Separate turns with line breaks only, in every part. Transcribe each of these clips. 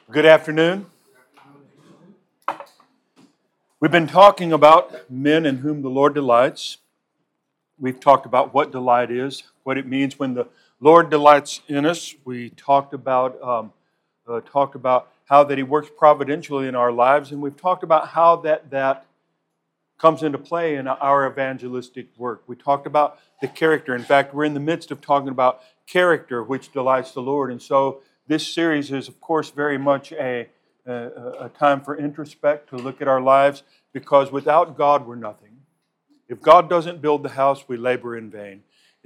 Good afternoon. We've been talking about men in whom the Lord delights. We've talked about what delight is, what it means when the Lord delights in us. We talked about how that He works providentially in our lives, and we've talked about how that comes into play in our evangelistic work. We talked about the character. In fact, we're in the midst of talking about character, which delights the Lord, and so this series is, of course, very much a time for introspect, to look at our lives, because without God, we're nothing. If God doesn't build the house, we labor in vain.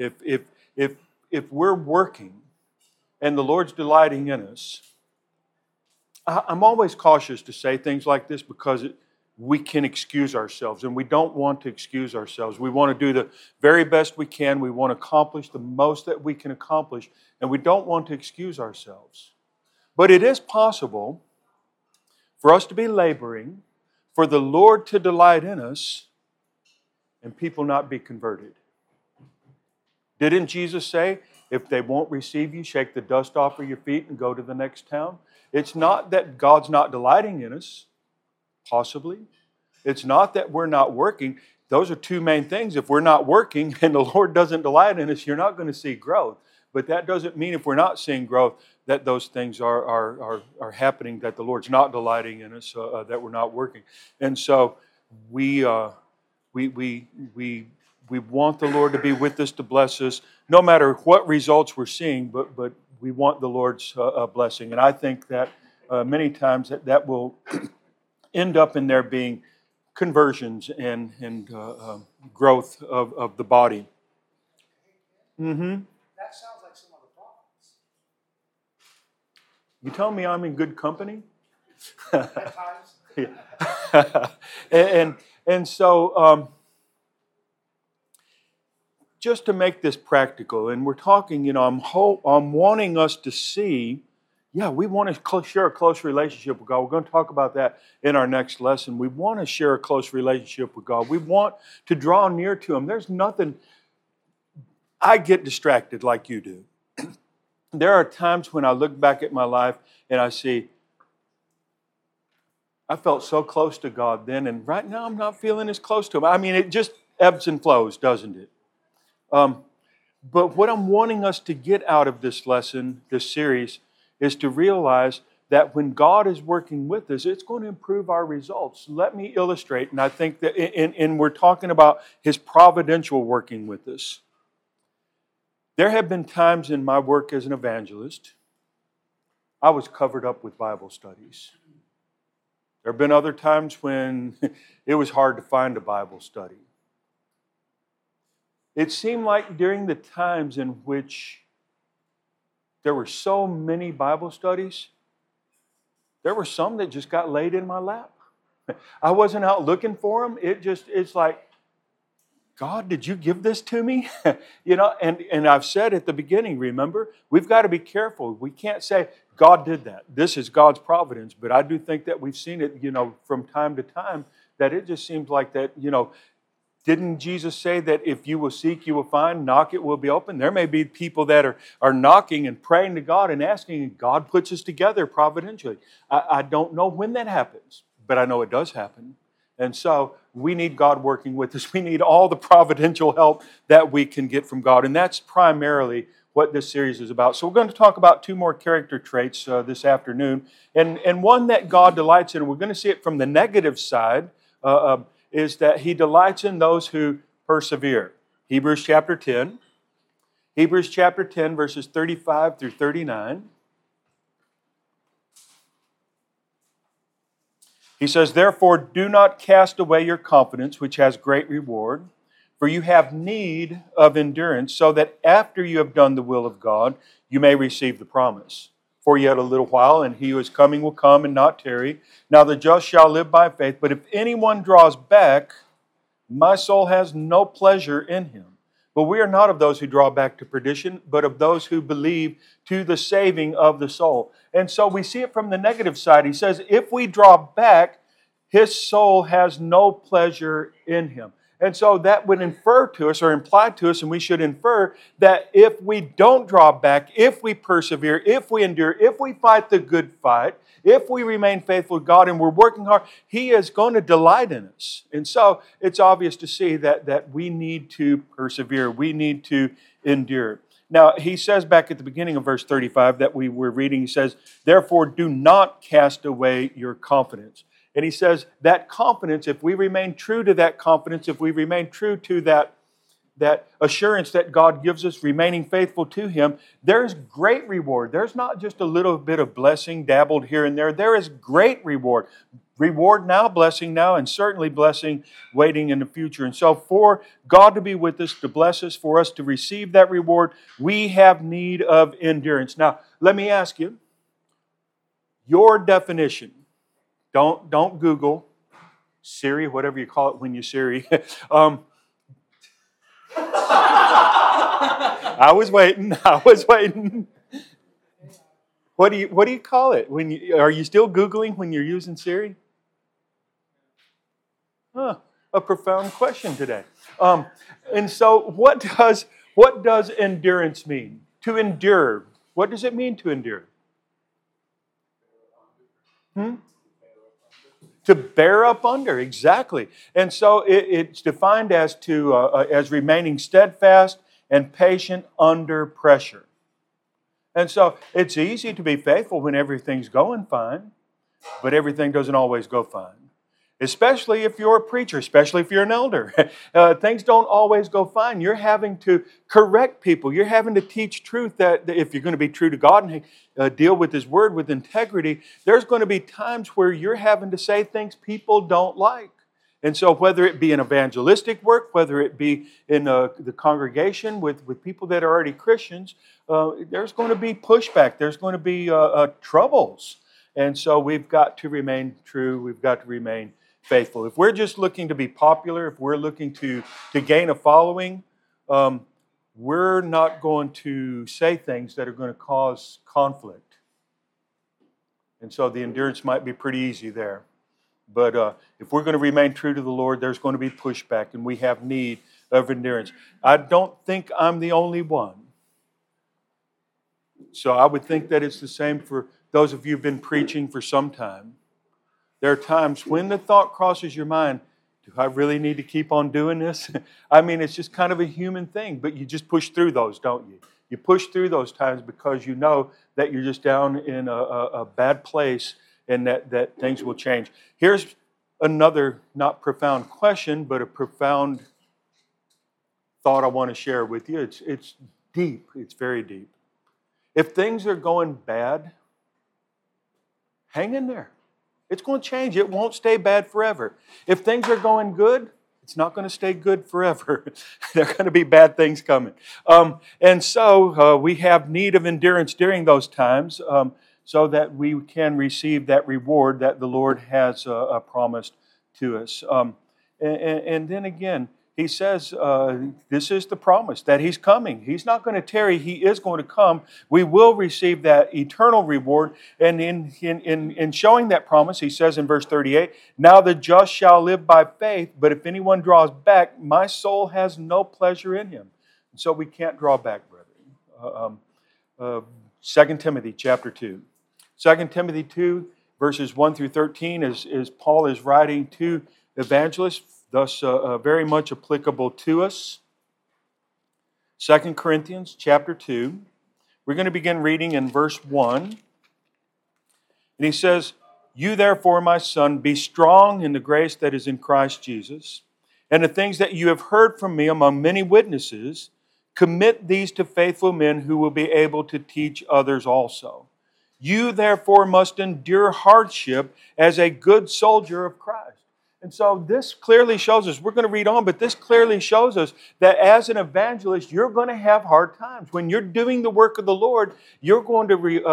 If we're working and the Lord's delighting in us, I'm always cautious to say things like this because we can excuse ourselves, and we don't want to excuse ourselves. We want to do the very best we can. We want to accomplish the most that we can accomplish, and we don't want to excuse ourselves. But it is possible for us to be laboring, for the Lord to delight in us, and people not be converted. Didn't Jesus say, if they won't receive you, shake the dust off of your feet and go to the next town? It's not that God's not delighting in us, possibly. It's not that we're not working. Those are two main things. If we're not working and the Lord doesn't delight in us, you're not going to see growth. But that doesn't mean if we're not seeing growth that those things are happening, that the Lord's not delighting in us, that we're not working. And so we want the Lord to be with us, to bless us, no matter what results we're seeing, but we want the Lord's blessing. And I think that many times that will end up in there being conversions and growth of the body. Mm-hmm.
That sounds like some of the prophets.
You tell me I'm in good company?
At times.
and so just to make this practical, and we're talking, I'm wanting us to see, we want to share a close relationship with God. We're going to talk about that in our next lesson. We want to share a close relationship with God. We want to draw near to Him. There's nothing, I get distracted like you do. There are times when I look back at my life and I see, I felt so close to God then, and right now I'm not feeling as close to Him. I mean, it just ebbs and flows, doesn't it? But what I'm wanting us to get out of this lesson, this series, is to realize that when God is working with us, it's going to improve our results. Let me illustrate, and I think that, and we're talking about His providential working with us. There have been times in my work as an evangelist, I was covered up with Bible studies. There have been other times when it was hard to find a Bible study. It seemed like during the times in which there were so many Bible studies, there were some that just got laid in my lap. I wasn't out looking for them. It's like, God, did you give this to me? And I've said at the beginning, remember, we've got to be careful. We can't say, God did that. This is God's providence. But I do think that we've seen it, from time to time, that it just seems like that, didn't Jesus say that if you will seek, you will find, knock, it will be open? There may be people that are knocking and praying to God and asking, and God puts us together providentially. I don't know when that happens, but I know it does happen. And so we need God working with us. We need all the providential help that we can get from God. And that's primarily what this series is about. So we're going to talk about two more character traits this afternoon. And one that God delights in, and we're going to see it from the negative side, is that He delights in those who persevere. Hebrews chapter 10. Hebrews chapter 10, verses 35 through 39. He says, "Therefore do not cast away your confidence, which has great reward, for you have need of endurance, so that after you have done the will of God, you may receive the promise. For yet a little while, and He who is coming will come and not tarry. Now the just shall live by faith. But if anyone draws back, my soul has no pleasure in him. But we are not of those who draw back to perdition, but of those who believe to the saving of the soul." And so we see it from the negative side. He says, if we draw back, his soul has no pleasure in him. And so that would infer to us or imply to us, and we should infer that if we don't draw back, if we persevere, if we endure, if we fight the good fight, if we remain faithful to God and we're working hard, He is going to delight in us. And so it's obvious to see that we need to persevere. We need to endure. Now, he says back at the beginning of verse 35 that we were reading, he says, therefore do not cast away your confidence. And he says that confidence, if we remain true to that confidence, if we remain true to that assurance that God gives us, remaining faithful to Him, there's great reward. There's not just a little bit of blessing dabbled here and there. There is great reward. Reward now, blessing now, and certainly blessing waiting in the future. And so for God to be with us, to bless us, for us to receive that reward, we have need of endurance. Now, let me ask you, your definition. Don't Google, Siri, whatever you call it when you Siri. I was waiting. What do you call it? Are you still Googling when you're using Siri? A profound question today. And so what does endurance mean? To endure. What does it mean to endure? To bear up under, exactly. And so it's defined as remaining steadfast and patient under pressure. And so it's easy to be faithful when everything's going fine, but everything doesn't always go fine. Especially if you're a preacher, especially if you're an elder. Things don't always go fine. You're having to correct people. You're having to teach truth that if you're going to be true to God and deal with His Word with integrity, there's going to be times where you're having to say things people don't like. And so whether it be in evangelistic work, whether it be in the congregation with people that are already Christians, there's going to be pushback. There's going to be troubles. And so we've got to remain true. We've got to remain faithful. If we're just looking to be popular, if we're looking to gain a following, we're not going to say things that are going to cause conflict. And so the endurance might be pretty easy there. But if we're going to remain true to the Lord, there's going to be pushback, and we have need of endurance. I don't think I'm the only one. So I would think that it's the same for those of you who've been preaching for some time. There are times when the thought crosses your mind, do I really need to keep on doing this? I mean, it's just kind of a human thing, but you just push through those, don't you? You push through those times because you know that you're just down in a bad place and that things will change. Here's another not profound question, but a profound thought I want to share with you. It's deep. It's very deep. If things are going bad, hang in there. It's going to change. It won't stay bad forever. If things are going good, it's not going to stay good forever. There are going to be bad things coming. And so we have need of endurance during those times so that we can receive that reward that the Lord has promised to us. And then again, He says this is the promise that He's coming. He's not going to tarry. He is going to come. We will receive that eternal reward. And in showing that promise, He says in verse 38, now the just shall live by faith, but if anyone draws back, my soul has no pleasure in him. And so we can't draw back, brethren. 2 Timothy chapter 2. 2 Timothy 2, verses 1 through 13, is Paul is writing to evangelists, thus very much applicable to us. 2 Corinthians chapter 2. We're going to begin reading in verse 1. And he says, you therefore, my son, be strong in the grace that is in Christ Jesus, and the things that you have heard from me among many witnesses, commit these to faithful men who will be able to teach others also. You therefore must endure hardship as a good soldier of Christ. And so this clearly shows us, we're going to read on, but this clearly shows us that as an evangelist, you're going to have hard times. When you're doing the work of the Lord, you're going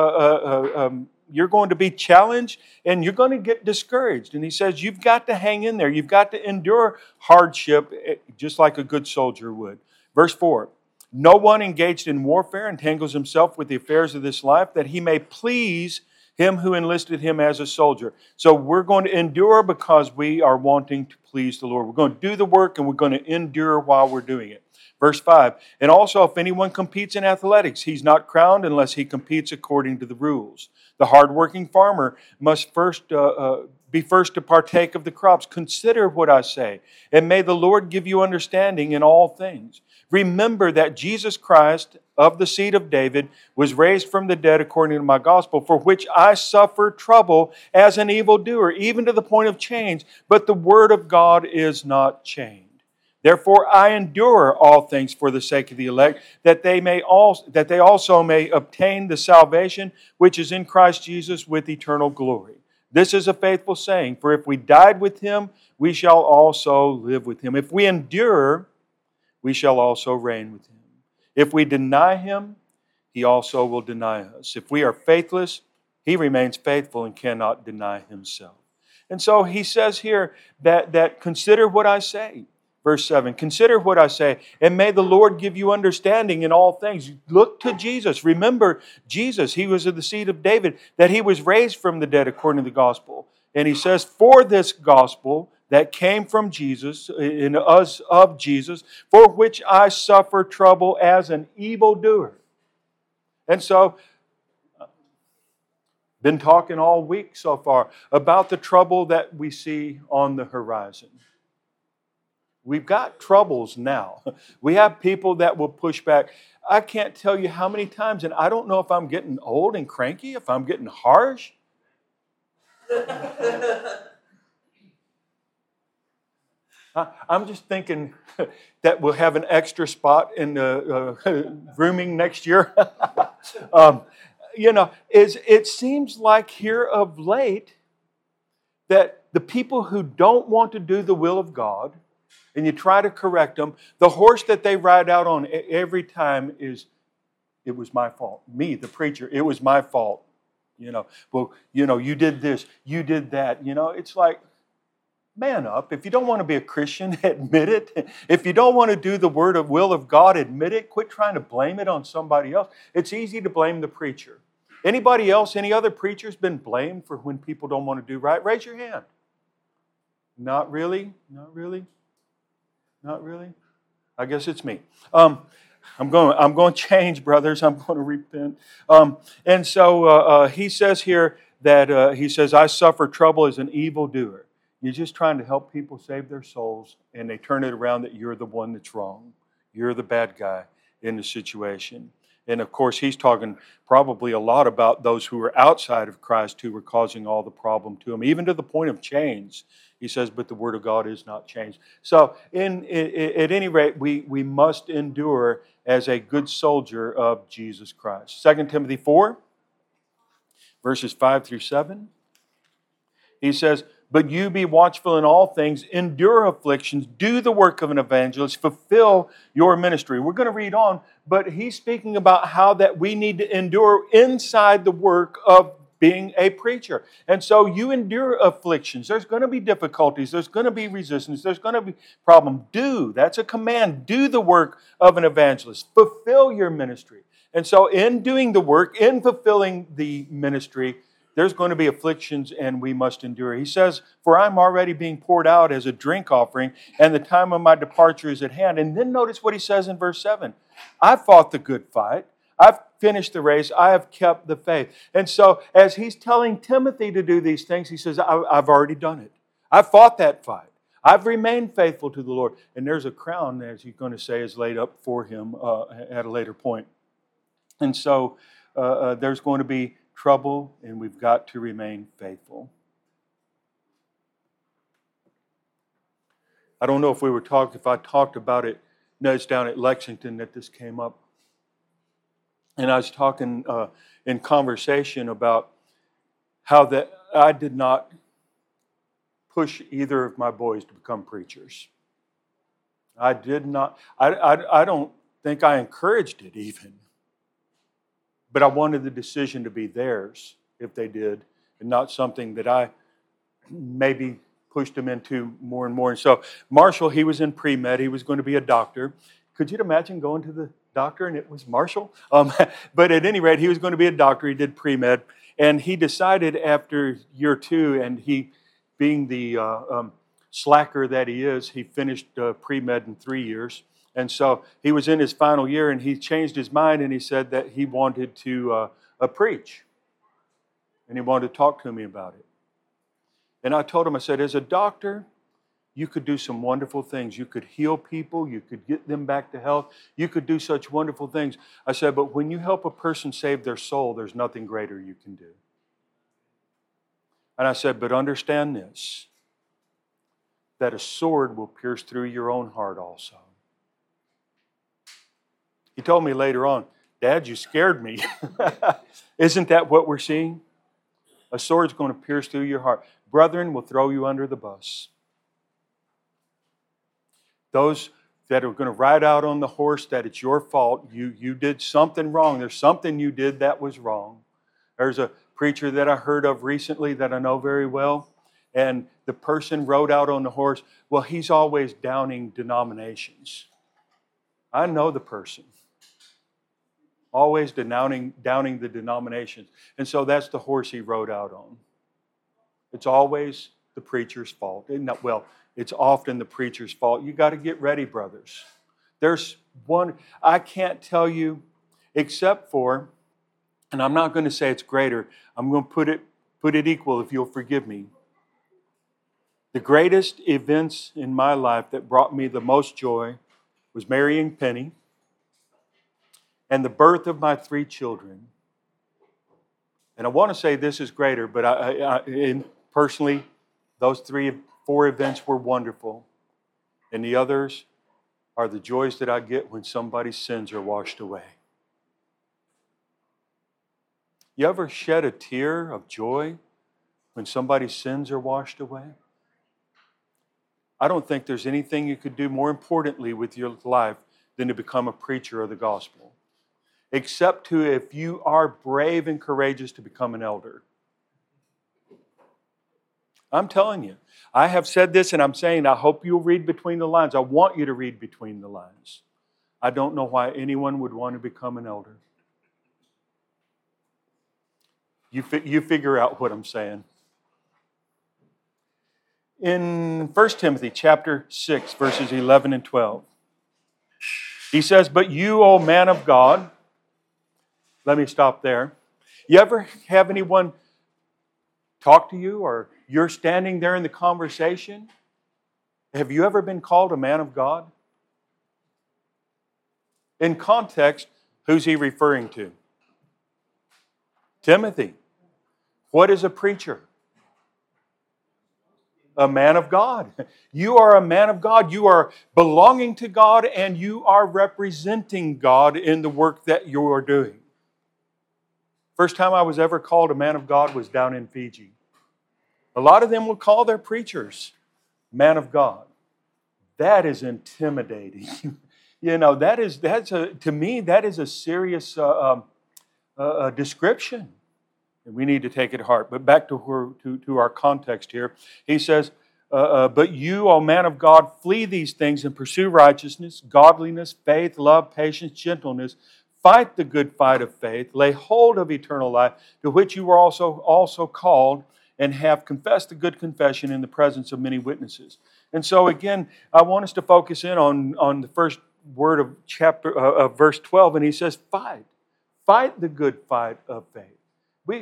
to be challenged and you're going to get discouraged. And he says, you've got to hang in there. You've got to endure hardship just like a good soldier would. Verse 4, no one engaged in warfare entangles himself with the affairs of this life, that he may please Him who enlisted him as a soldier. So we're going to endure because we are wanting to please the Lord. We're going to do the work and we're going to endure while we're doing it. Verse 5, and also if anyone competes in athletics, he's not crowned unless he competes according to the rules. The hardworking farmer must be first to partake of the crops. Consider what I say, and may the Lord give you understanding in all things. Remember that Jesus Christ, of the seed of David, was raised from the dead according to my gospel, for which I suffer trouble as an evildoer, even to the point of change. But the word of God is not changed. Therefore I endure all things for the sake of the elect, that they also may obtain the salvation which is in Christ Jesus with eternal glory. This is a faithful saying, for if we died with him, we shall also live with him. If we endure, we shall also reign with him. If we deny him, he also will deny us. If we are faithless, he remains faithful and cannot deny himself. And so he says here that consider what I say. Verse 7, consider what I say, and may the Lord give you understanding in all things. Look to Jesus. Remember Jesus, he was of the seed of David, that he was raised from the dead according to the gospel. And he says, for this gospel that came from Jesus, in us of Jesus, for which I suffer trouble as an evildoer. And so, been talking all week so far about the trouble that we see on the horizon. We've got troubles now. We have people that will push back. I can't tell you how many times, and I don't know if I'm getting old and cranky, if I'm getting harsh. I'm just thinking that we'll have an extra spot in the rooming next year. It seems like here of late that the people who don't want to do the will of God, and you try to correct them, the horse that they ride out on every time is, it was my fault. Me, the preacher, it was my fault. You did this, you did that. It's like, man up. If you don't want to be a Christian, admit it. If you don't want to do the will of God, admit it. Quit trying to blame it on somebody else. It's easy to blame the preacher. Anybody else, any other preachers been blamed for when people don't want to do right? Raise your hand. Not really? Not really? Not really? I guess it's me. I'm going to change, brothers. I'm going to repent. And so he says here that he says, I suffer trouble as an evildoer. You're just trying to help people save their souls, and they turn it around that you're the one that's wrong. You're the bad guy in the situation. And of course, he's talking probably a lot about those who are outside of Christ who were causing all the problem to him, even to the point of chains. He says, but the word of God is not changed. So at any rate, we must endure as a good soldier of Jesus Christ. 2 Timothy 4, verses 5 through 7. He says, but you be watchful in all things, endure afflictions, do the work of an evangelist, fulfill your ministry. We're going to read on, but he's speaking about how that we need to endure inside the work of being a preacher. And so you endure afflictions. There's going to be difficulties. There's going to be resistance. There's going to be problem. That's a command. Do the work of an evangelist. Fulfill your ministry. And so in doing the work, in fulfilling the ministry, there's going to be afflictions and we must endure. He says, for I'm already being poured out as a drink offering, and the time of my departure is at hand. And then notice what he says in verse 7. I've fought the good fight. I've finished the race. I have kept the faith. And so as he's telling Timothy to do these things, he says, I've already done it. I've fought that fight. I've remained faithful to the Lord. And there's a crown, as he's going to say, is laid up for him at a later point. And so there's going to be trouble, and we've got to remain faithful. I don't know if I talked about it. No, it's down at Lexington that this came up. And I was talking in conversation about how that I did not push either of my boys to become preachers. I did not. I don't think I encouraged it even. But I wanted the decision to be theirs if they did, and not something that I maybe pushed them into more and more. And so Marshall, he was in pre-med. He was going to be a doctor. Could you imagine going to the doctor, and it was Marshall. But at any rate, he was going to be a doctor. He did pre-med. And he decided after year 2, and he, being the slacker that he is, he finished pre-med in 3 years. And so he was in his final year, and he changed his mind, and he said that he wanted to preach. And he wanted to talk to me about it. And I told him, I said, as a doctor, you could do some wonderful things. You could heal people. You could get them back to health. You could do such wonderful things. I said, but when you help a person save their soul, there's nothing greater you can do. And I said, but understand this, that a sword will pierce through your own heart also. He told me later on, Dad, you scared me. Isn't that what we're seeing? A sword's going to pierce through your heart. Brethren will throw you under the bus. Those that are going to ride out on the horse that it's your fault, you did something wrong. There's something you did that was wrong. There's a preacher that I heard of recently that I know very well, and the person rode out on the horse. Well, he's always downing denominations. I know the person. Always downing the denominations. And so that's the horse he rode out on. It's always the preacher's fault. It's often the preacher's fault. You got to get ready, brothers. There's one, I can't tell you except for, and I'm not going to say it's greater, I'm going to put it equal if you'll forgive me. The greatest events in my life that brought me the most joy was marrying Penny and the birth of my 3 children. And I want to say this is greater, but personally, those 4 events were wonderful. And the others are the joys that I get when somebody's sins are washed away. You ever shed a tear of joy when somebody's sins are washed away? I don't think there's anything you could do more importantly with your life than to become a preacher of the gospel. Except to if you are brave and courageous to become an elder. I'm telling you, I have said this and I'm saying I hope you'll read between the lines. I want you to read between the lines. I don't know why anyone would want to become an elder. You figure out what I'm saying. In 1 Timothy chapter 6, verses 11 and 12, he says, but you, O man of God, let me stop there. You ever have anyone talk to you or you're standing there in the conversation? Have you ever been called a man of God? In context, who's he referring to? Timothy. What is a preacher? A man of God. You are a man of God. You are belonging to God and you are representing God in the work that you are doing. First time I was ever called a man of God was down in Fiji. A lot of them will call their preachers man of God. That is intimidating. To me, that is a serious description. And we need to take it to heart. But back to our context here. He says, but you, O man of God, flee these things and pursue righteousness, godliness, faith, love, patience, gentleness. Fight the good fight of faith. Lay hold of eternal life, to which you were also called, and have confessed the good confession in the presence of many witnesses. And so again, I want us to focus in on the first word of verse 12, and he says, fight. Fight the good fight of faith.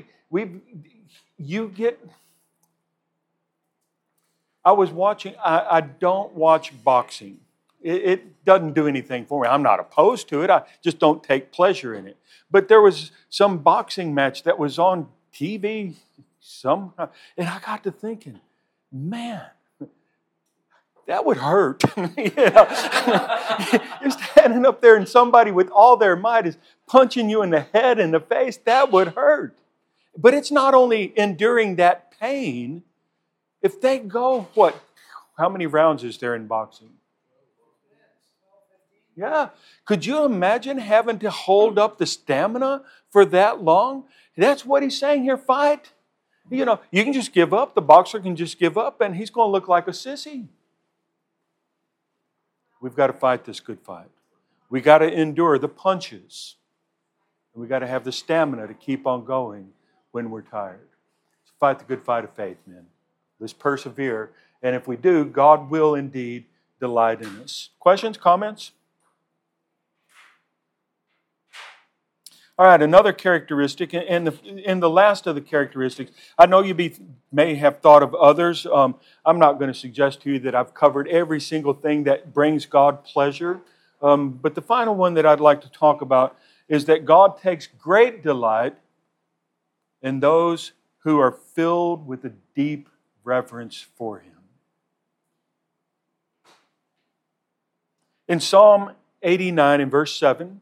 I don't watch boxing. It doesn't do anything for me. I'm not opposed to it. I just don't take pleasure in it. But there was some boxing match that was on TV somehow, and I got to thinking, man, that would hurt. You're standing up there and somebody with all their might is punching you in the head and the face. That would hurt. But it's not only enduring that pain. If they go, how many rounds is there in boxing? Yeah. Could you imagine having to hold up the stamina for that long? That's what he's saying here. Fight. You can just give up. The boxer can just give up and he's going to look like a sissy. We've got to fight this good fight. We got to endure the punches. We got to have the stamina to keep on going when we're tired. Fight the good fight of faith, men. Let's persevere. And if we do, God will indeed delight in us. Questions, comments? All right, another characteristic, and the last of the characteristics, I know you may have thought of others. I'm not going to suggest to you that I've covered every single thing that brings God pleasure. But the final one that I'd like to talk about is that God takes great delight in those who are filled with a deep reverence for Him. In Psalm 89 in verse 7,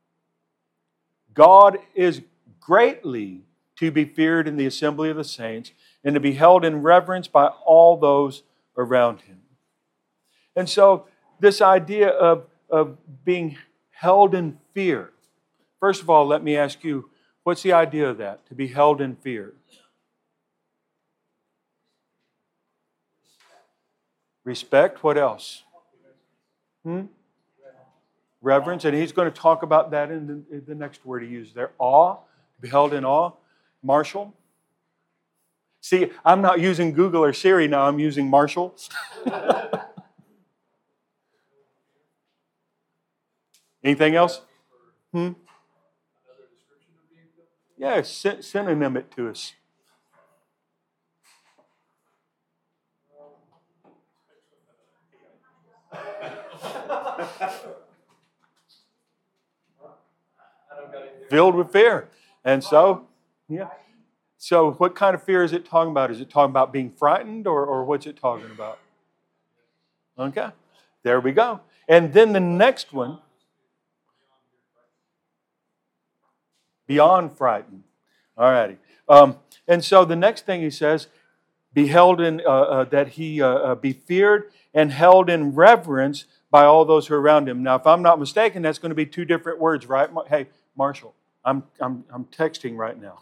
God is greatly to be feared in the assembly of the saints and to be held in reverence by all those around Him. And so this idea of being held in fear. First of all, let me ask you, what's the idea of that, to be held in fear? Respect, what else? Reverence, and he's going to talk about that in the next word he used there. Awe, to be held in awe. Marshall? See, I'm not using Google or Siri now, I'm using Marshall. Anything else? Yeah, synonym it to us. Filled with fear. And so, yeah. So what kind of fear is it talking about? Is it talking about being frightened or what's it talking about? Okay, there we go. And then the next one, beyond frightened. All righty. And so the next thing he says, be held in, that he be feared and held in reverence by all those who are around him. Now, if I'm not mistaken, that's going to be two different words, right? Hey, Marshall, I'm texting right now.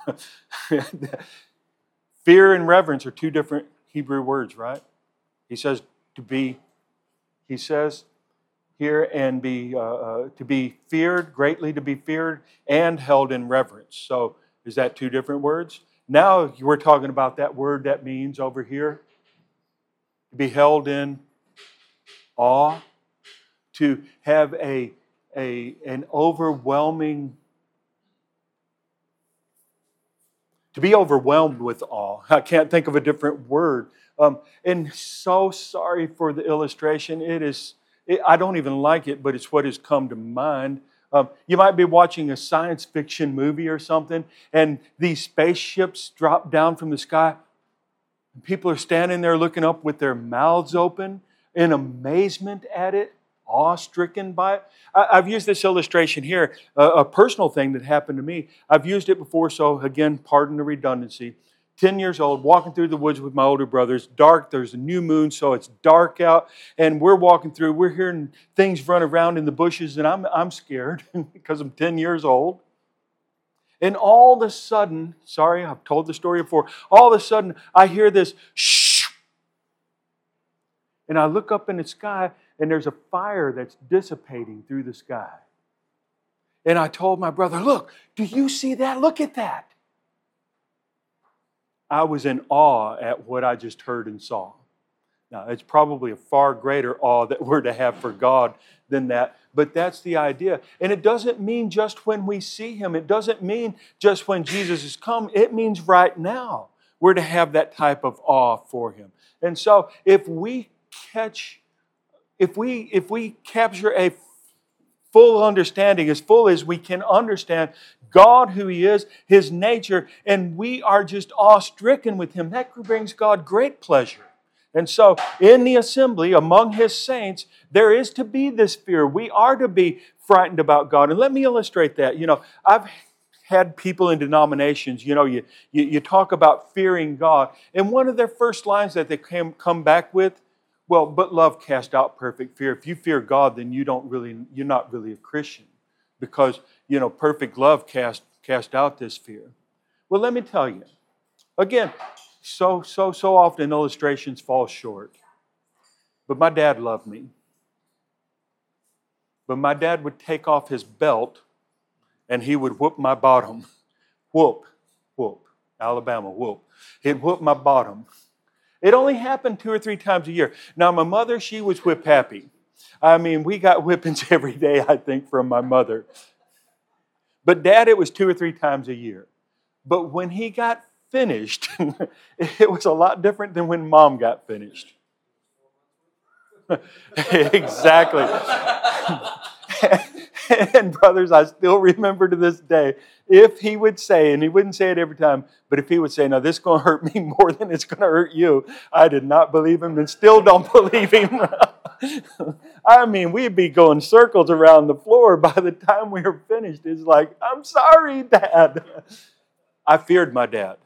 Fear and reverence are two different Hebrew words, right? He says to be. He says here and be to be feared, greatly to be feared, and held in reverence. So is that two different words? Now we're talking about that word that means over here to be held in awe, to have an overwhelming, to be overwhelmed with awe. I can't think of a different word. And so sorry for the illustration. I don't even like it, but it's what has come to mind. You might be watching a science fiction movie or something, and these spaceships drop down from the sky. And people are standing there looking up with their mouths open in amazement at it, awe-stricken by it. I've used this illustration here, a personal thing that happened to me. I've used it before, so again, pardon the redundancy. 10 years old, walking through the woods with my older brothers. Dark, there's a new moon, so it's dark out. And we're walking through, we're hearing things run around in the bushes, and I'm scared because I'm 10 years old. And all of a sudden, sorry, I've told the story before, all of a sudden I hear this shh. And I look up in the sky, and there's a fire that's dissipating through the sky. And I told my brother, look, do you see that? Look at that. I was in awe at what I just heard and saw. Now, it's probably a far greater awe that we're to have for God than that, but that's the idea. And it doesn't mean just when we see Him. It doesn't mean just when Jesus has come. It means right now we're to have that type of awe for Him. And so if we capture a full understanding, as full as we can understand God, who He is, His nature, and we are just awe-stricken with Him, that brings God great pleasure. And so in the assembly, among His saints, there is to be this fear. We are to be frightened about God. And let me illustrate that. I've had people in denominations, you talk about fearing God, and one of their first lines that they come back with, well, but love cast out perfect fear. If you fear God, then you're not really a Christian, because perfect love cast out this fear. Well, let me tell you, again, so often illustrations fall short. But my dad loved me. But my dad would take off his belt and he would whoop my bottom. Whoop, whoop. Alabama, whoop. He'd whoop my bottom. It only happened 2 or 3 times a year. Now, my mother, she was whip happy. I mean, we got whippings every day, I think, from my mother. But Dad, it was 2 or 3 times a year. But when he got finished, it was a lot different than when Mom got finished. Exactly. And brothers, I still remember to this day, if he would say, and he wouldn't say it every time, but if he would say, "No, this is going to hurt me more than it's going to hurt you," I did not believe him and still don't believe him. I mean, we'd be going circles around the floor by the time we were finished. It's like, "I'm sorry, Dad." I feared my dad.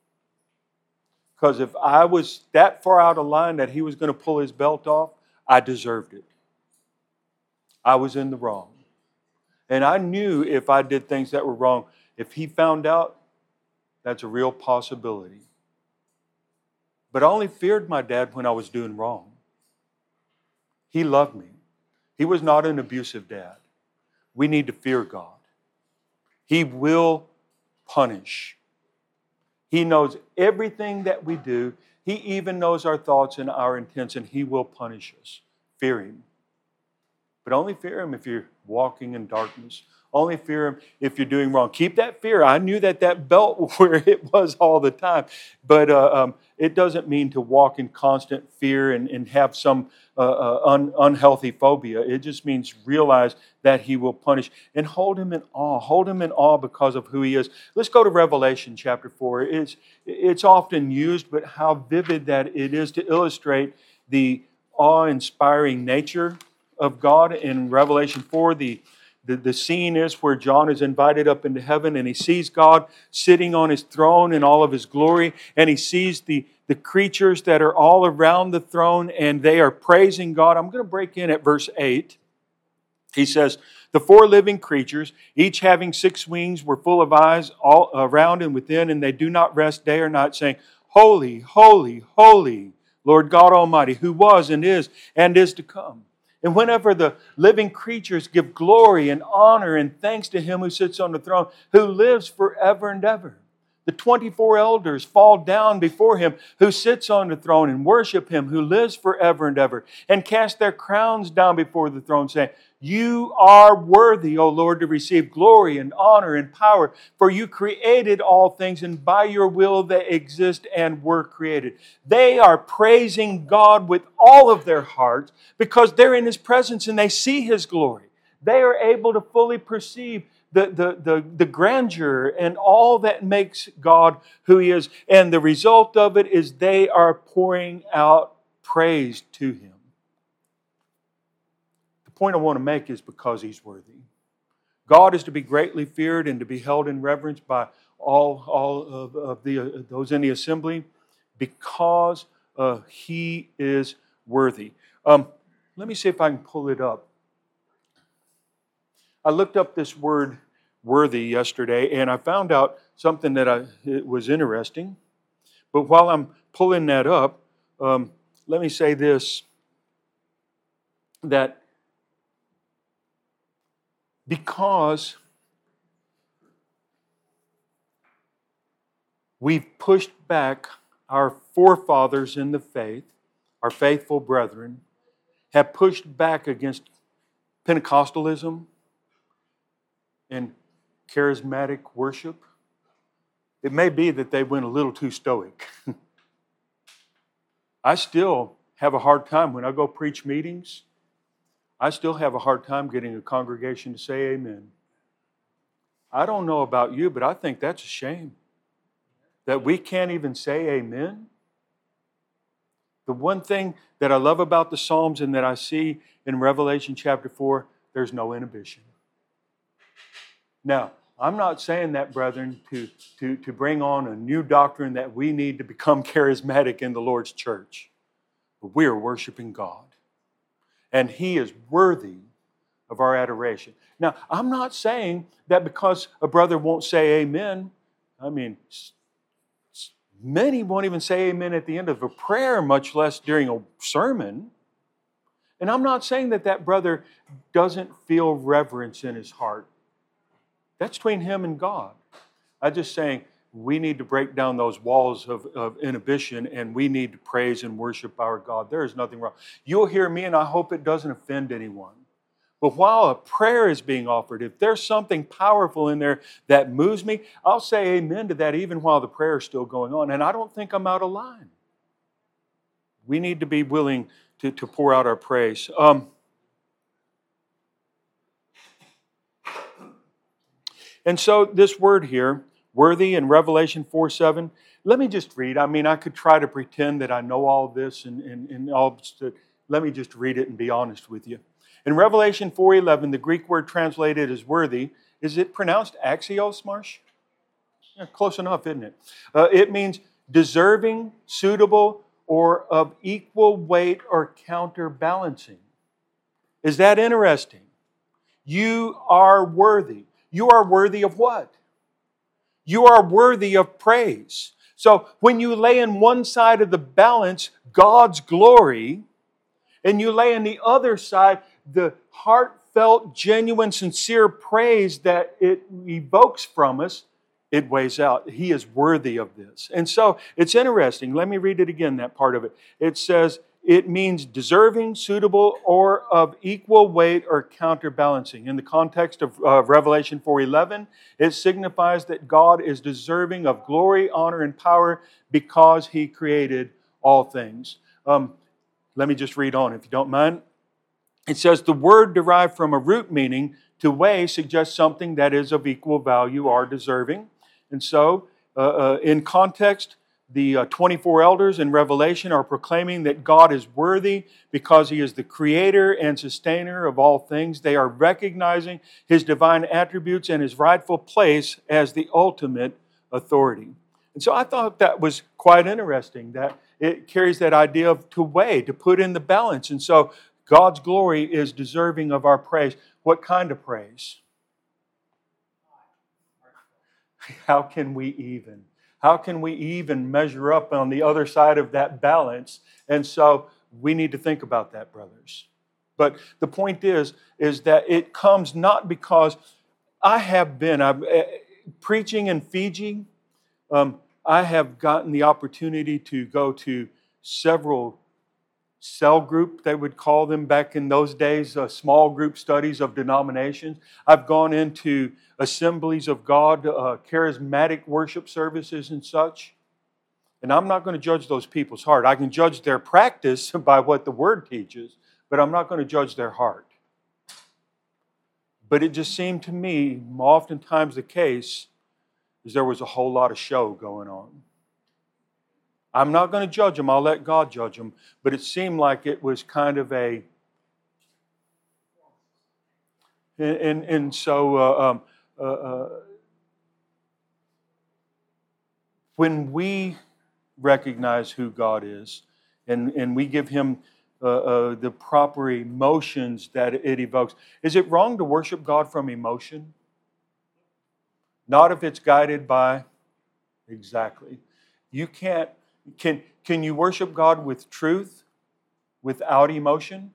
Because if I was that far out of line that he was going to pull his belt off, I deserved it. I was in the wrong. And I knew if I did things that were wrong, if he found out, that's a real possibility. But I only feared my dad when I was doing wrong. He loved me. He was not an abusive dad. We need to fear God. He will punish. He knows everything that we do. He even knows our thoughts and our intents, and He will punish us. Fear Him. But only fear Him if you're walking in darkness. Only fear Him if you're doing wrong. Keep that fear. I knew that belt where it was all the time. But it doesn't mean to walk in constant fear and have some unhealthy phobia. It just means realize that He will punish. And hold Him in awe. Hold Him in awe because of who He is. Let's go to Revelation chapter 4. It's often used, but how vivid that it is to illustrate the awe-inspiring nature of God. In Revelation 4, the scene is where John is invited up into heaven and he sees God sitting on His throne in all of His glory, and he sees the creatures that are all around the throne and they are praising God. I'm going to break in at verse 8. He says, "The 4 living creatures, each having 6 wings, were full of eyes all around and within, and they do not rest day or night, saying, 'Holy, holy, holy, Lord God Almighty, who was and is to come.'" And whenever the living creatures give glory and honor and thanks to Him who sits on the throne, who lives forever and ever, the 24 elders fall down before Him who sits on the throne and worship Him who lives forever and ever, and cast their crowns down before the throne, saying, "You are worthy, O Lord, to receive glory and honor and power, for You created all things, and by Your will they exist and were created." They are praising God with all of their hearts because they're in His presence and they see His glory. They are able to fully perceive the grandeur and all that makes God who He is. And the result of it is they are pouring out praise to Him. The point I want to make is because He's worthy. God is to be greatly feared and to be held in reverence by all of those in the assembly because He is worthy. Let me see if I can pull it up. I looked up this word worthy yesterday, and I found out something that it was interesting. But while I'm pulling that up, let me say this, that because we've pushed back our forefathers in the faith, our faithful brethren, have pushed back against Pentecostalism and charismatic worship, it may be that they went a little too stoic. I still have a hard time when I go preach meetings. I still have a hard time getting a congregation to say amen. I don't know about you, but I think that's a shame that we can't even say amen. The one thing that I love about the Psalms and that I see in Revelation chapter 4, there's no inhibition. Now, I'm not saying that, brethren, to bring on a new doctrine that we need to become charismatic in the Lord's church. But we are worshiping God. And He is worthy of our adoration. Now, I'm not saying that because a brother won't say amen. I mean, many won't even say amen at the end of a prayer, much less during a sermon. And I'm not saying that that brother doesn't feel reverence in his heart. That's between him and God. I'm just saying we need to break down those walls of inhibition, and we need to praise and worship our God. There is nothing wrong. You'll hear me, and I hope it doesn't offend anyone. But while a prayer is being offered, if there's something powerful in there that moves me, I'll say amen to that even while the prayer is still going on. And I don't think I'm out of line. We need to be willing to pour out our praise. And so this word here, worthy, in Revelation 4:7, let me just read. I mean, I could try to pretend that I know all this and all. Let me just read it and be honest with you. In Revelation 4:11, the Greek word translated as worthy, is it pronounced axios, Marsh? Yeah, close enough, isn't it? It means deserving, suitable, or of equal weight or counterbalancing. Is that interesting? You are worthy. You are worthy of what? You are worthy of praise. So when you lay in one side of the balance God's glory, and you lay in the other side the heartfelt, genuine, sincere praise that it evokes from us, it weighs out. He is worthy of this. And so it's interesting. Let me read it again, that part of it. It says, it means deserving, suitable, or of equal weight or counterbalancing. In the context of Revelation 4:11, it signifies that God is deserving of glory, honor, and power because He created all things. Let me just read on, if you don't mind. It says, the word derived from a root meaning to weigh suggests something that is of equal value or deserving. And so, in context, the 24 elders in Revelation are proclaiming that God is worthy because He is the creator and sustainer of all things. They are recognizing His divine attributes and His rightful place as the ultimate authority. And so I thought that was quite interesting, that it carries that idea of to weigh, to put in the balance. And so God's glory is deserving of our praise. What kind of praise? How can we even? How can we even measure up on the other side of that balance? And so we need to think about that, brothers. But the point is that it comes not because I'm preaching in Fiji. I have gotten the opportunity to go to several cell group, they would call them back in those days, small group studies of denominations. I've gone into assemblies of God, charismatic worship services and such. And I'm not going to judge those people's heart. I can judge their practice by what the Word teaches, but I'm not going to judge their heart. But it just seemed to me, oftentimes the case, is there was a whole lot of show going on. I'm not going to judge them. I'll let God judge them. But it seemed like it was kind of a... And so when we recognize who God is and we give Him the proper emotions that it evokes, is it wrong to worship God from emotion? Not if it's guided by... Exactly. You can't... Can you worship God with truth without emotion?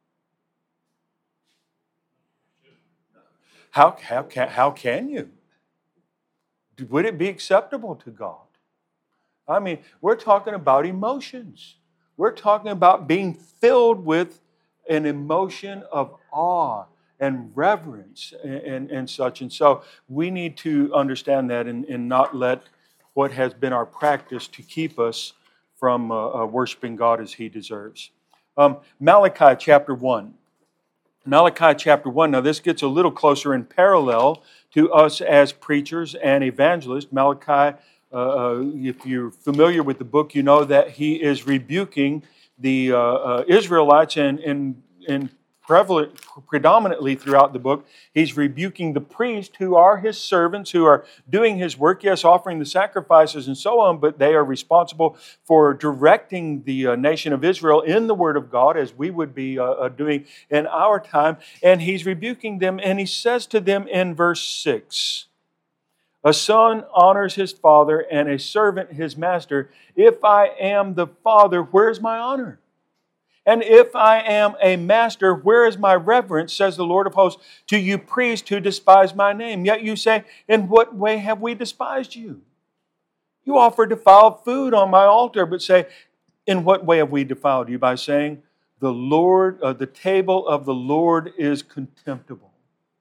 How can you? Would it be acceptable to God? I mean, we're talking about emotions. We're talking about being filled with an emotion of awe and reverence and such. And so we need to understand that and not let what has been our practice to keep us from worshiping God as He deserves. Malachi chapter 1. Malachi chapter 1. Now this gets a little closer in parallel to us as preachers and evangelists. Malachi, if you're familiar with the book, you know that he is rebuking the Israelites and predominantly throughout the book, he's rebuking the priests who are his servants, who are doing his work, yes, offering the sacrifices and so on, but they are responsible for directing the nation of Israel in the Word of God, as we would be doing in our time. And he's rebuking them, and he says to them in verse 6, a son honors his father, and a servant his master. If I am the father, where's my honor? And if I am a master, where is my reverence, says the Lord of hosts, to you priests who despise my name? Yet you say, in what way have we despised you? You offer defiled food on my altar, but say, in what way have we defiled you? By saying, the table of the Lord is contemptible.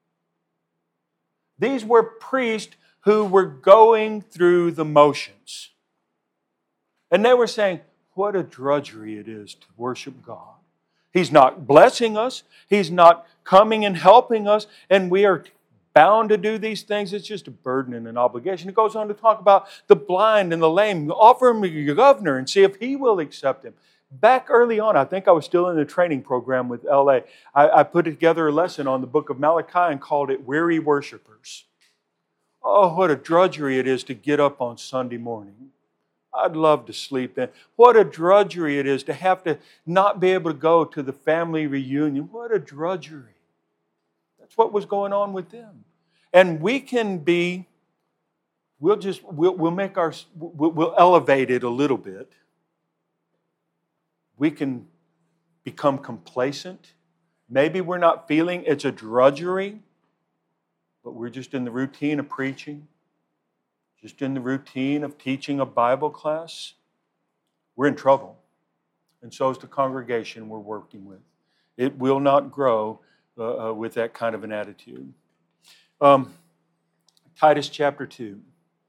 These were priests who were going through the motions. And they were saying, what a drudgery it is to worship God. He's not blessing us. He's not coming and helping us. And we are bound to do these things. It's just a burden and an obligation. It goes on to talk about the blind and the lame. Offer him your governor and see if he will accept him. Back early on, I think I was still in the training program with LA. I put together a lesson on the book of Malachi and called it Weary Worshipers. Oh, what a drudgery it is to get up on Sunday morning. I'd love to sleep in. What a drudgery it is to have to not be able to go to the family reunion. What a drudgery. That's what was going on with them. And we can be, we'll elevate it a little bit. We can become complacent. Maybe we're not feeling it's a drudgery, but we're just in the routine of preaching. Just in the routine of teaching a Bible class, we're in trouble. And so is the congregation we're working with. It will not grow with that kind of an attitude. Titus chapter 2.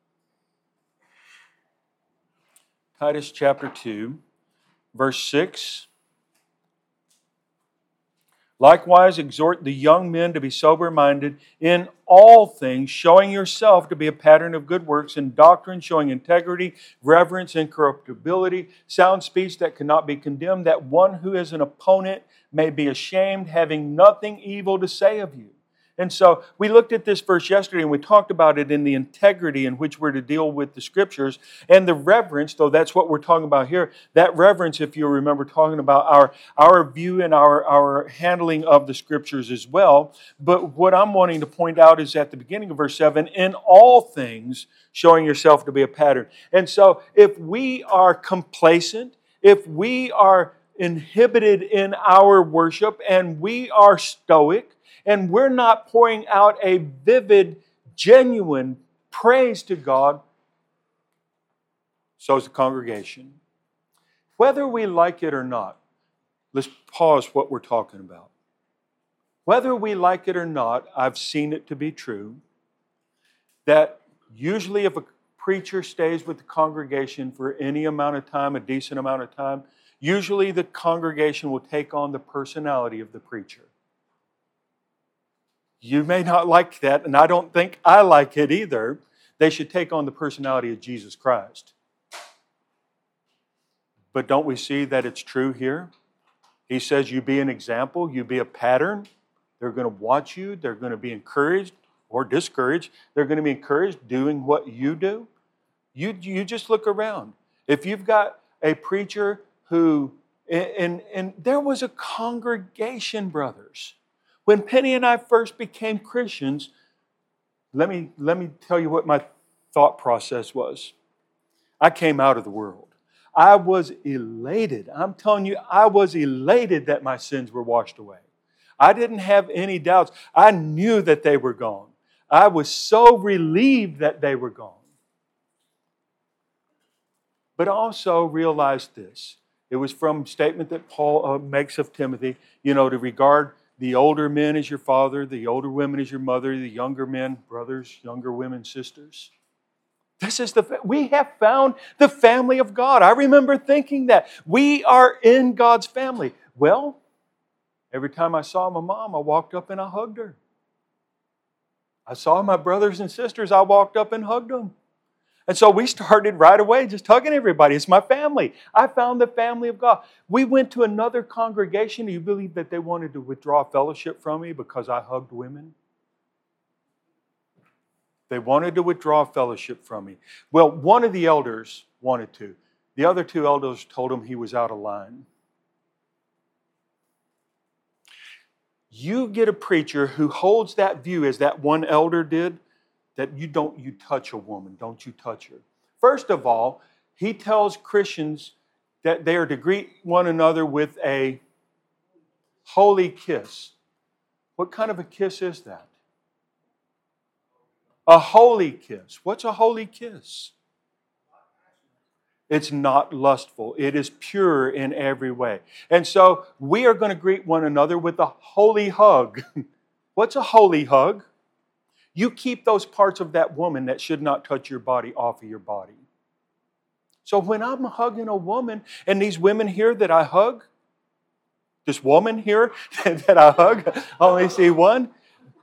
Titus chapter 2, verse 6. Likewise, exhort the young men to be sober-minded in all things, showing yourself to be a pattern of good works, in doctrine, showing integrity, reverence, incorruptibility, sound speech that cannot be condemned, that one who is an opponent may be ashamed, having nothing evil to say of you. And so we looked at this verse yesterday and we talked about it in the integrity in which we're to deal with the Scriptures and the reverence, though that's what we're talking about here. That reverence, if you remember talking about our view and our handling of the Scriptures as well. But what I'm wanting to point out is at the beginning of verse 7, in all things showing yourself to be a pattern. And so if we are complacent, if we are inhibited in our worship and we are stoic, and we're not pouring out a vivid, genuine praise to God, so is the congregation. Whether we like it or not, let's pause what we're talking about. Whether we like it or not, I've seen it to be true that usually if a preacher stays with the congregation for any amount of time, a decent amount of time, usually the congregation will take on the personality of the preacher. You may not like that, and I don't think I like it either. They should take on the personality of Jesus Christ. But don't we see that it's true here? He says you be an example, you be a pattern. They're going to watch you. They're going to be encouraged or discouraged. They're going to be encouraged doing what you do. You just look around. If you've got a preacher who, and there was a congregation, brothers. When Penny and I first became Christians, let me tell you what my thought process was. I came out of the world. I was elated. I'm telling you, I was elated that my sins were washed away. I didn't have any doubts. I knew that they were gone. I was so relieved that they were gone. But also realized this. It was from a statement that Paul makes of Timothy, to regard the older men as your father, the older women as your mother, the younger men, brothers, younger women, sisters. We have found the family of God. I remember thinking that. We are in God's family. Well, every time I saw my mom, I walked up and I hugged her. I saw my brothers and sisters, I walked up and hugged them. And so we started right away just hugging everybody. It's my family. I found the family of God. We went to another congregation. Do you believe that they wanted to withdraw fellowship from me because I hugged women? They wanted to withdraw fellowship from me. Well, one of the elders wanted to. The other two elders told him he was out of line. You get a preacher who holds that view as that one elder did, that you touch a woman, don't you touch her. First of all, he tells Christians that they are to greet one another with a holy kiss. What kind of a kiss is that? A holy kiss. What's a holy kiss? It's not lustful. It is pure in every way. And so we are going to greet one another with a holy hug. What's a holy hug? You keep those parts of that woman that should not touch your body off of your body. So when I'm hugging a woman, and these women here that I hug, this woman here that I hug, I only see one.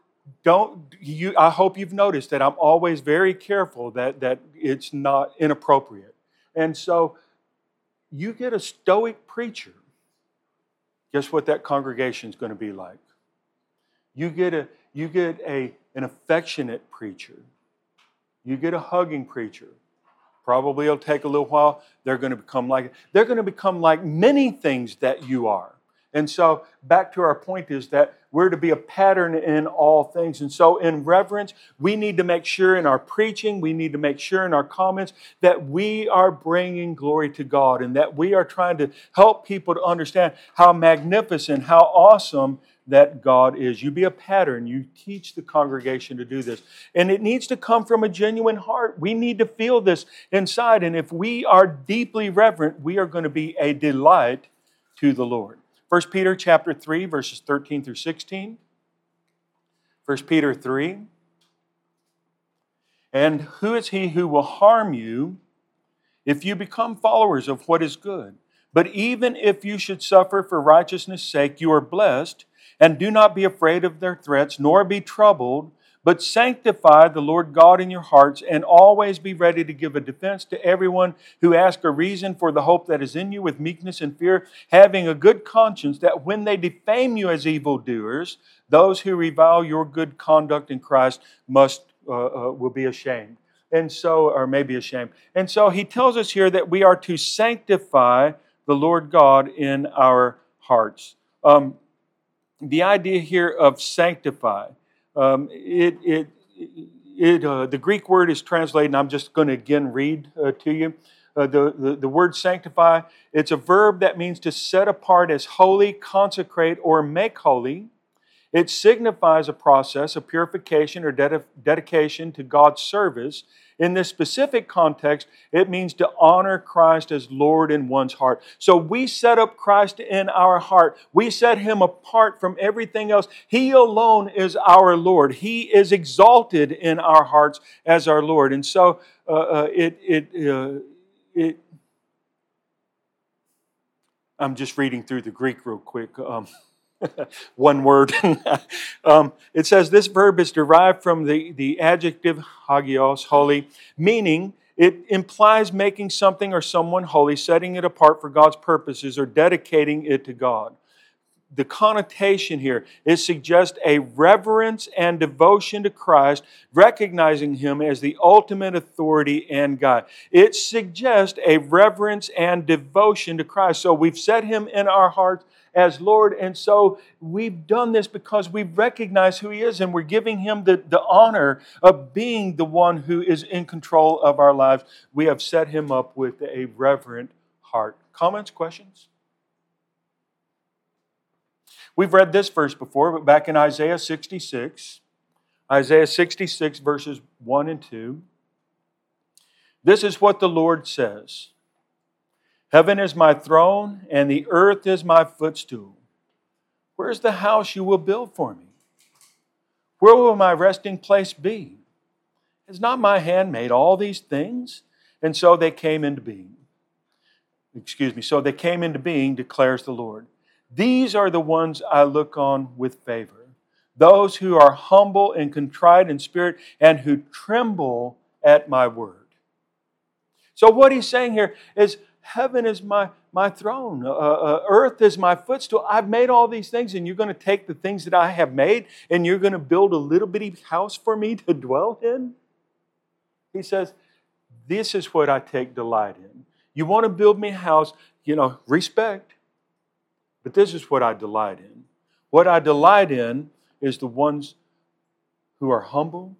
I hope you've noticed that I'm always very careful that it's not inappropriate. And so you get a stoic preacher. Guess what that congregation is going to be like? You get an affectionate preacher. You get a hugging preacher. Probably it'll take a little while. They're going to become like many things that you are. And so back to our point is that we're to be a pattern in all things. And so in reverence, we need to make sure in our preaching, we need to make sure in our comments that we are bringing glory to God and that we are trying to help people to understand how magnificent, how awesome that God is. You be a pattern. You teach the congregation to do this. And it needs to come from a genuine heart. We need to feel this inside. And if we are deeply reverent, we are going to be a delight to the Lord. 1 Peter chapter 3, verses 13 through 16. 1 Peter 3. And who is he who will harm you if you become followers of what is good? But even if you should suffer for righteousness' sake, you are blessed, and do not be afraid of their threats, nor be troubled, but sanctify the Lord God in your hearts, and always be ready to give a defense to everyone who asks a reason for the hope that is in you with meekness and fear, having a good conscience, that when they defame you as evildoers, those who revile your good conduct in Christ will be ashamed. And so, or may be ashamed. And so he tells us here that we are to sanctify the Lord God in our hearts. The idea here of sanctify, the Greek word is translated, and I'm just going to again read to you. The word sanctify, it's a verb that means to set apart as holy, consecrate, or make holy. It signifies a process of purification or dedication to God's service. In this specific context, it means to honor Christ as Lord in one's heart. So we set up Christ in our heart. We set Him apart from everything else. He alone is our Lord. He is exalted in our hearts as our Lord. And so I'm just reading through the Greek real quick. One word. It says this verb is derived from the adjective hagios, holy, meaning it implies making something or someone holy, setting it apart for God's purposes, or dedicating it to God. The connotation here is suggest a reverence and devotion to Christ, recognizing Him as the ultimate authority and guide. It suggests a reverence and devotion to Christ. So we've set Him in our hearts as Lord, and so we've done this because we recognize who He is, and we're giving Him the honor of being the one who is in control of our lives. We have set Him up with a reverent heart. Comments, questions? We've read this verse before, but back in Isaiah 66, verses 1 and 2, this is what the Lord says. Heaven is my throne, and the earth is my footstool. Where's the house you will build for me? Where will my resting place be? Has not my hand made all these things? And so they came into being. So they came into being, declares the Lord. These are the ones I look on with favor, those who are humble and contrite in spirit and who tremble at my word. So what he's saying here is, heaven is my throne. Earth is my footstool. I've made all these things, and you're going to take the things that I have made, and you're going to build a little bitty house for me to dwell in? He says, this is what I take delight in. You want to build me a house, respect. But this is what I delight in. What I delight in is the ones who are humble,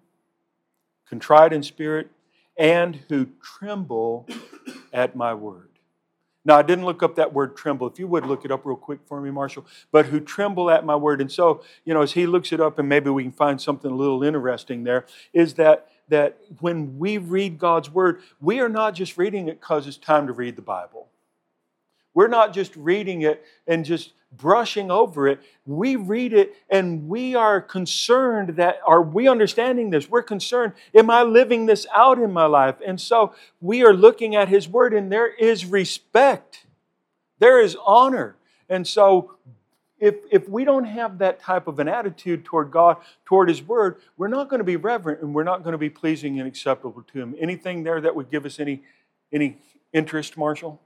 contrite in spirit, and who tremble at my word. Now, I didn't look up that word tremble. If you would look it up real quick for me, Marshall. But who tremble at my word. And so, as he looks it up, and maybe we can find something a little interesting there, is that when we read God's word, we are not just reading it because it's time to read the Bible. We're not just reading it and just brushing over it. We read it and we are concerned that, are we understanding this? We're concerned, am I living this out in my life? And so we are looking at His Word, and there is respect. There is honor. And so if we don't have that type of an attitude toward God, toward His Word, we're not going to be reverent and we're not going to be pleasing and acceptable to Him. Anything there that would give us any interest, Marshall?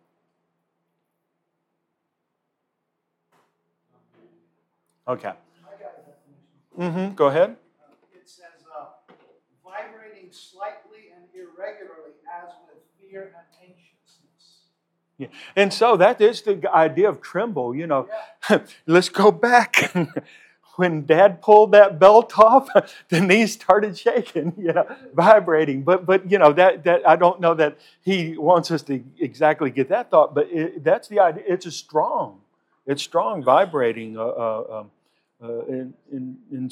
Okay.
I got a definition.
Go ahead.
It says, vibrating slightly and irregularly as with fear and anxiousness.
Yeah. And so that is the idea of tremble. Let's go back. When Dad pulled that belt off, the knees started shaking, vibrating. But that I don't know that he wants us to exactly get that thought, but that's the idea. It's strong, vibrating. And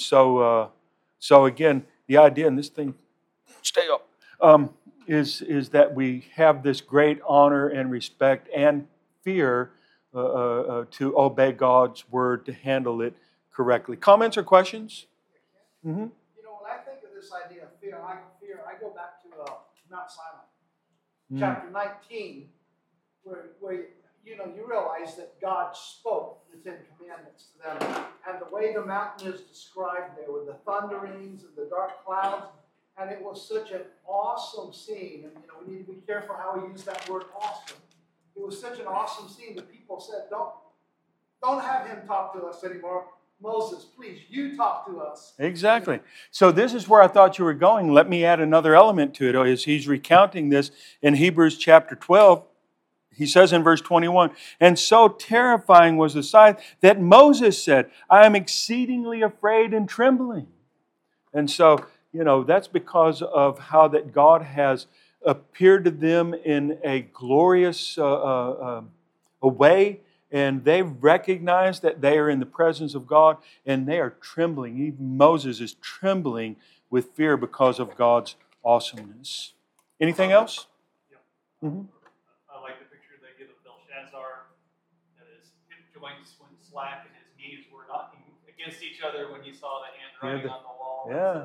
so again, the idea, and this thing, stay up, is that we have this great honor and respect and fear to obey God's word, to handle it correctly. Comments or questions? Mm-hmm.
When I think of this idea of fear, I go back to Mount Sinai, chapter 19, where you realize that God spoke the Ten Commandments to them. And the way the mountain is described there with the thunderings and the dark clouds, and it was such an awesome scene. And we need to be careful how we use that word awesome. It was such an awesome scene that people said, don't have him talk to us anymore. Moses, please, you talk to us.
Exactly. So this is where I thought you were going. Let me add another element to it. As he's recounting this in Hebrews chapter 12, he says in verse 21, and so terrifying was the sight that Moses said, I am exceedingly afraid and trembling. And so, that's because of how that God has appeared to them in a glorious a way, and they recognize that they are in the presence of God, and they are trembling. Even Moses is trembling with fear because of God's awesomeness. Anything else?
Yeah. Mm-hmm. I like the picture they give of Belshazzar, that his hip joints went slack and his knees were knocking against each other when he saw the handwriting on the wall.
Yeah.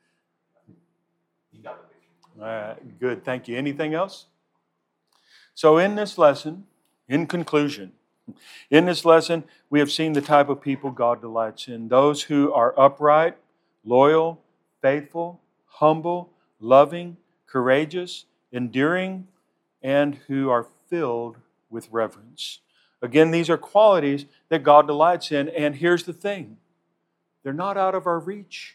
You got the picture.
All right, good. Thank you. Anything else? So in this lesson, in conclusion, in this lesson, we have seen the type of people God delights in. Those who are upright, loyal, faithful, humble, loving, courageous, enduring, and who are filled with reverence. Again, these are qualities that God delights in, and here's the thing. They're not out of our reach.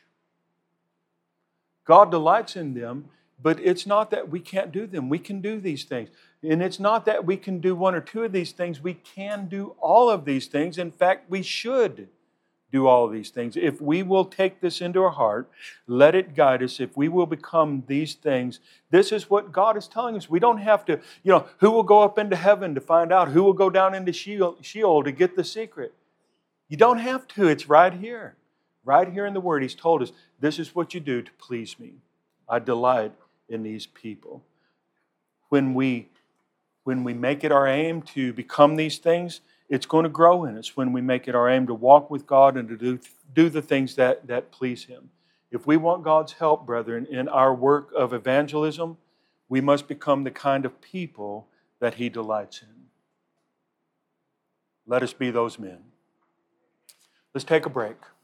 God delights in them, but it's not that we can't do them. We can do these things. And it's not that we can do one or two of these things. We can do all of these things. In fact, we should do all of these things. If we will take this into our heart, let it guide us, if we will become these things, this is what God is telling us. We don't have to, who will go up into heaven to find out? Who will go down into Sheol to get the secret? You don't have to. It's right here. Right here in the Word, He's told us, this is what you do to please me. I delight in these people. When we make it our aim to become these things, it's going to grow in us. When we make it our aim to walk with God and to do the things that please Him. If we want God's help, brethren, in our work of evangelism, we must become the kind of people that He delights in. Let us be those men. Let's take a break.